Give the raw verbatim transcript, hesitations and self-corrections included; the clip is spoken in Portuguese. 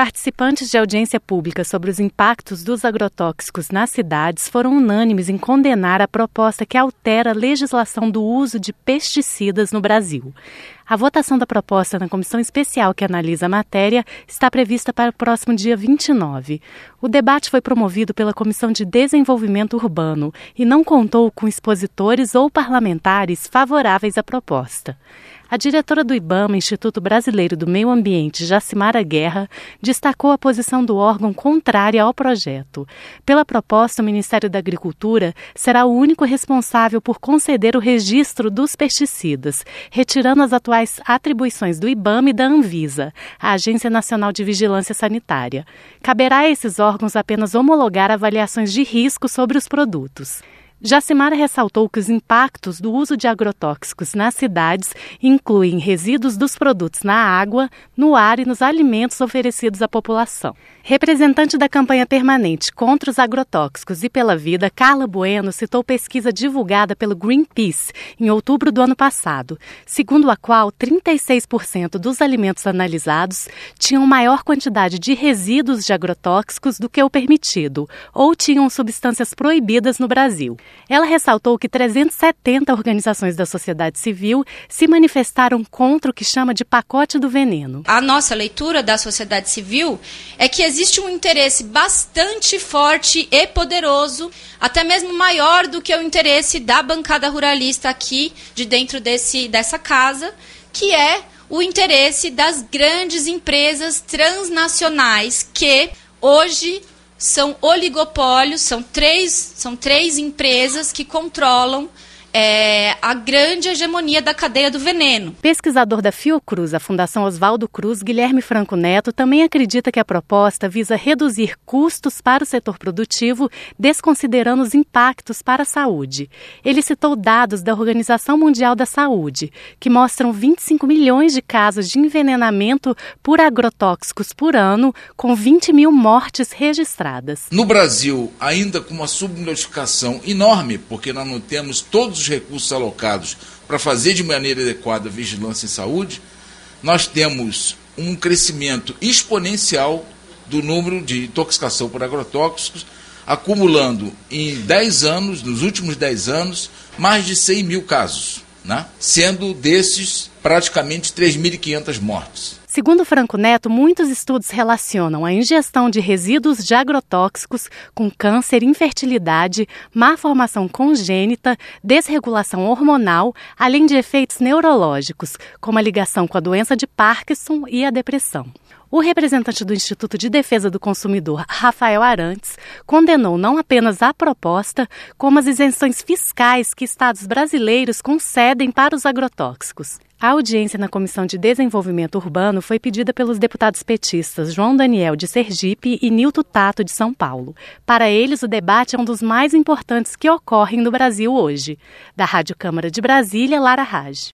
participantes de audiência pública sobre os impactos dos agrotóxicos nas cidades foram unânimes em condenar a proposta que altera a legislação do uso de pesticidas no Brasil. A votação da proposta na comissão especial que analisa a matéria está prevista para o próximo dia vinte e nove. O debate foi promovido pela Comissão de Desenvolvimento Urbano e não contou com expositores ou parlamentares favoráveis à proposta. A diretora do IBAMA, Instituto Brasileiro do Meio Ambiente, Jacimara Guerra, destacou a posição do órgão contrária ao projeto. Pela proposta, o Ministério da Agricultura será o único responsável por conceder o registro dos pesticidas, retirando as atuais atribuições do IBAMA e da Anvisa, a Agência Nacional de Vigilância Sanitária. Caberá a esses órgãos apenas homologar avaliações de risco sobre os produtos. Jacimara ressaltou que os impactos do uso de agrotóxicos nas cidades incluem resíduos dos produtos na água, no ar e nos alimentos oferecidos à população. Representante da campanha permanente contra os agrotóxicos e pela vida, Carla Bueno citou pesquisa divulgada pelo Greenpeace em outubro do ano passado, segundo a qual trinta e seis por cento dos alimentos analisados tinham maior quantidade de resíduos de agrotóxicos do que o permitido, ou tinham substâncias proibidas no Brasil. Ela ressaltou que trezentas e setenta organizações da sociedade civil se manifestaram contra o que chama de pacote do veneno. A nossa leitura da sociedade civil é que existe um interesse bastante forte e poderoso, até mesmo maior do que o interesse da bancada ruralista aqui, de dentro desse, dessa casa, que é o interesse das grandes empresas transnacionais que hoje são oligopólios, são três, são três empresas que controlam é, a grande hegemonia da cadeia do veneno. Pesquisador da Fiocruz, a Fundação Oswaldo Cruz, Guilherme Franco Neto, também acredita que a proposta visa reduzir custos para o setor produtivo, desconsiderando os impactos para a saúde. Ele citou dados da Organização Mundial da Saúde, que mostram vinte e cinco milhões de casos de envenenamento por agrotóxicos por ano, com vinte mil mortes registradas. No Brasil, ainda com uma subnotificação enorme, porque nós não temos todos os recursos alocados para fazer de maneira adequada a vigilância em saúde, nós temos um crescimento exponencial do número de intoxicação por agrotóxicos, acumulando em dez anos, nos últimos dez anos, mais de cem mil casos, né? Sendo desses praticamente três mil e quinhentas mortes. Segundo Franco Neto, muitos estudos relacionam a ingestão de resíduos de agrotóxicos com câncer, infertilidade, má formação congênita, desregulação hormonal, além de efeitos neurológicos, como a ligação com a doença de Parkinson e a depressão. O representante do Instituto de Defesa do Consumidor, Rafael Arantes, condenou não apenas a proposta, como as isenções fiscais que estados brasileiros concedem para os agrotóxicos. A audiência na Comissão de Desenvolvimento Urbano foi pedida pelos deputados petistas João Daniel, de Sergipe, e Nilton Tato, de São Paulo. Para eles, o debate é um dos mais importantes que ocorrem no Brasil hoje. Da Rádio Câmara de Brasília, Lara Raj.